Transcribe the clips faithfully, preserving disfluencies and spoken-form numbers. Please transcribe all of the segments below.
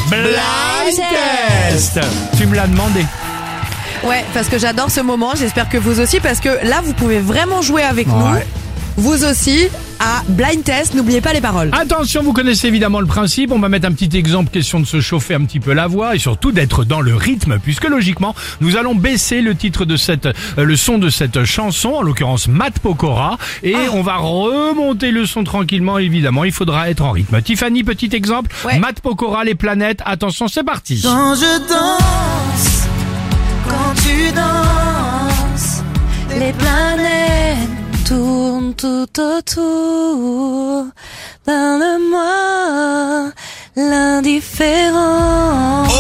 Blind Test. Tu me l'as demandé. Ouais, parce que j'adore ce moment, j'espère que vous aussi, parce que là vous pouvez vraiment jouer avec Ouais. nous, vous aussi, à Blind Test, n'oubliez pas les paroles. Attention, vous connaissez évidemment le principe, on va mettre un petit exemple, question de se chauffer un petit peu la voix et surtout d'être dans le rythme, puisque logiquement, nous allons baisser le titre de cette, euh, le son de cette chanson, en l'occurrence Matt Pokora, et Ah. on va remonter le son tranquillement, évidemment, il faudra être en rythme. Tiffany, petit exemple, Ouais. Matt Pokora, les planètes, attention, c'est parti. Quand je danse, quand tu danses, les planètes tournent tout autour. Donne-moi l'indifférence.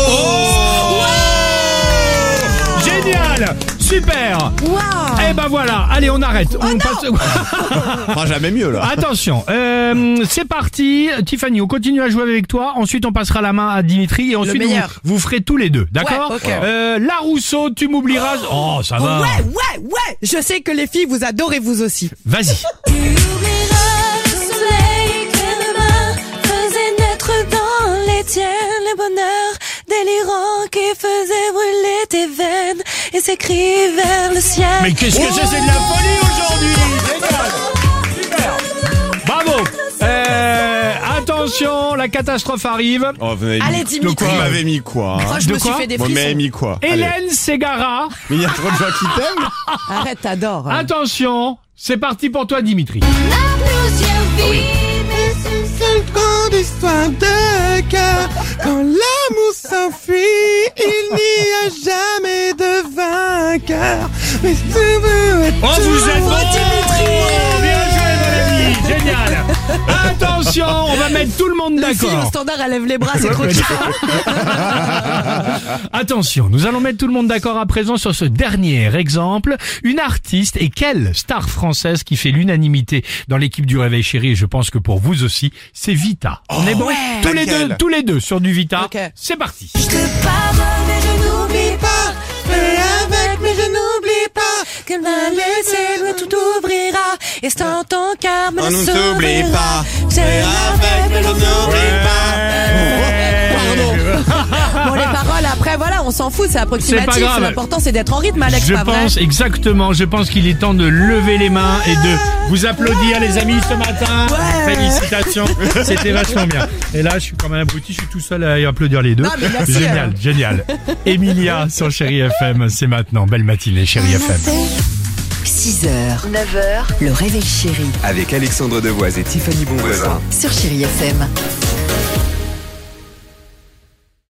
Génial, super. Waouh. Eh ben voilà, allez on arrête. Oh on non. passe... Ah, jamais mieux là. Attention, euh, c'est parti. Tiffany, on continue à jouer avec toi. Ensuite, on passera la main à Dimitri et ensuite vous, meilleur. vous ferez tous les deux, d'accord? Ouais, ok. euh, La Rousseau, tu m'oublieras. Oh, ça va. Ouais, ouais, ouais. Je sais que les filles vous adorez vous aussi. Vas-y. Tu oublieras le soleil que demain faisait naître dans les tiennes le bonheur délirant qui faisait brûler tes veines et s'écrit vers le ciel. Mais qu'est-ce que c'est? C'est de la folie aujourd'hui. Génial. Super. Bravo. Euh, attention, la catastrophe arrive. Oh, vous m'avez Allez, mis... Dimitri. Vous m'avez mis quoi hein Oh, je De me suis quoi fait des Vous m'avez frissons. mis quoi Allez. Hélène Ségara. Mais il y a trop de gens qui t'aiment. Arrête, t'adores. hein. Attention, c'est parti pour toi, Dimitri. Grande histoire de cœur. Quand l'amour s'enfuit, il n'y a jamais de vainqueur. Mais tu veux être Oh, vous êtes Oh, Dimitri. Bien joué, mon ami. Génial. Attention, on va mettre tout le monde Les filles au d'accord. standard, elles lèvent les bras, c'est trop kiffant. Attention, nous allons mettre tout le monde d'accord à présent sur ce dernier exemple. Une artiste, et quelle star française qui fait l'unanimité dans l'équipe du Réveil Chéri, et je pense que pour vous aussi, c'est Vita. On est bon? ouais. Tous les Laquelle deux, tous les deux sur du Vita. Ok. C'est parti. Je te pardonne et je n'oublie pas. Fais avec mais je n'oublie pas. Que ma laissée doit tout ouvrira. Et sans ton cœur me On le ne sauvera. t'oublie pas. Fais avec mais je n'oublie pas. Bon, les paroles, après, voilà, on s'en fout, c'est C'est approximatif. pas grave. L'important, c'est d'être en rythme, Alex, Je pas vrai? pense exactement, je pense qu'il est temps de lever les mains et de vous applaudir les amis ce matin. Ouais. Félicitations, c'était vachement bien. Et là je suis quand même abruti, je suis tout seul à applaudir les deux. Non, mais merci, Génial, alors. génial. Emilia sur Chéri F M, c'est maintenant. Belle matinée Chéri F M. six heures, neuf heures, le réveil chéri Avec Alexandre Devoise et Tiffany Bonvoisin. sur Chéri F M.